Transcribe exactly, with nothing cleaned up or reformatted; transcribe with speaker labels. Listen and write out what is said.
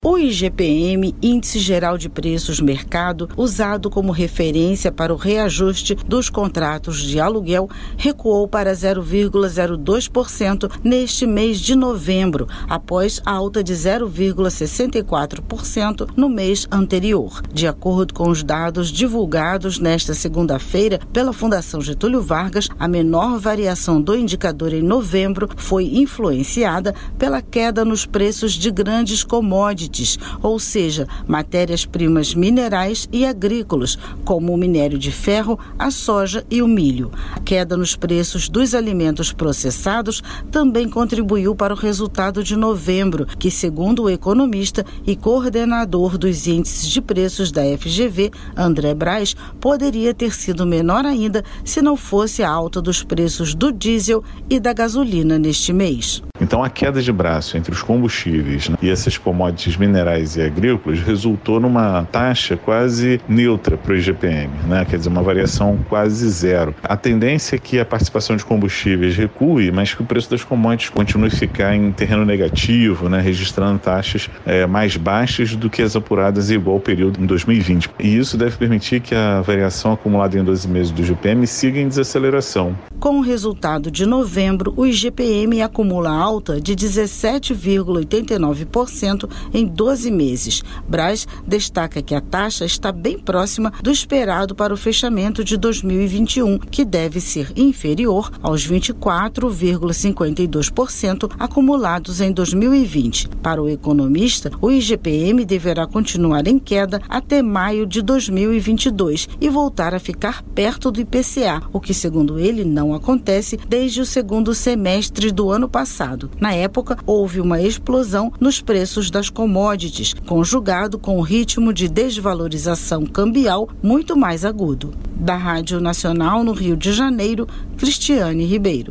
Speaker 1: O I G P M, Índice Geral de Preços Mercado, usado como referência para o reajuste dos contratos de aluguel, recuou para zero vírgula zero dois por cento neste mês de novembro, após alta de zero vírgula sessenta e quatro por cento no mês anterior. De acordo com os dados divulgados nesta segunda-feira pela Fundação Getúlio Vargas, a menor variação do indicador em novembro foi influenciada pela queda nos preços de grandes commodities, ou seja, matérias-primas minerais e agrícolas, como o minério de ferro, a soja e o milho. A queda nos preços dos alimentos processados também contribuiu para o resultado de novembro, que, segundo o economista e coordenador dos índices de preços da F G V, André Braz, poderia ter sido menor ainda se não fosse a alta dos preços do diesel e da gasolina neste mês.
Speaker 2: Então, a queda de braço entre os combustíveis, né, e essas commodities minerais e agrícolas resultou numa taxa quase neutra para o I G P M, né? Quer dizer, uma variação quase zero. A tendência é que a participação de combustíveis recue, mas que o preço das commodities continue a ficar em terreno negativo, né, registrando taxas é, mais baixas do que as apuradas em igual período em dois mil e vinte. E isso deve permitir que a variação acumulada em doze meses do I G P M siga em desaceleração.
Speaker 1: Com o resultado de novembro, o I G P M acumula alta de dezessete vírgula oitenta e nove por cento em doze meses. Braz destaca que a taxa está bem próxima do esperado para o fechamento de dois mil e vinte e um, que deve ser inferior aos vinte e quatro vírgula cinquenta e dois por cento acumulados em dois mil e vinte. Para o economista, o I G P M deverá continuar em queda até maio de dois mil e vinte e dois e voltar a ficar perto do I P C A, o que, segundo ele, não acontece desde o segundo semestre do ano passado. Na época, houve uma explosão nos preços das commodities, conjugado com o ritmo de desvalorização cambial muito mais agudo. Da Rádio Nacional no Rio de Janeiro, Cristiane Ribeiro.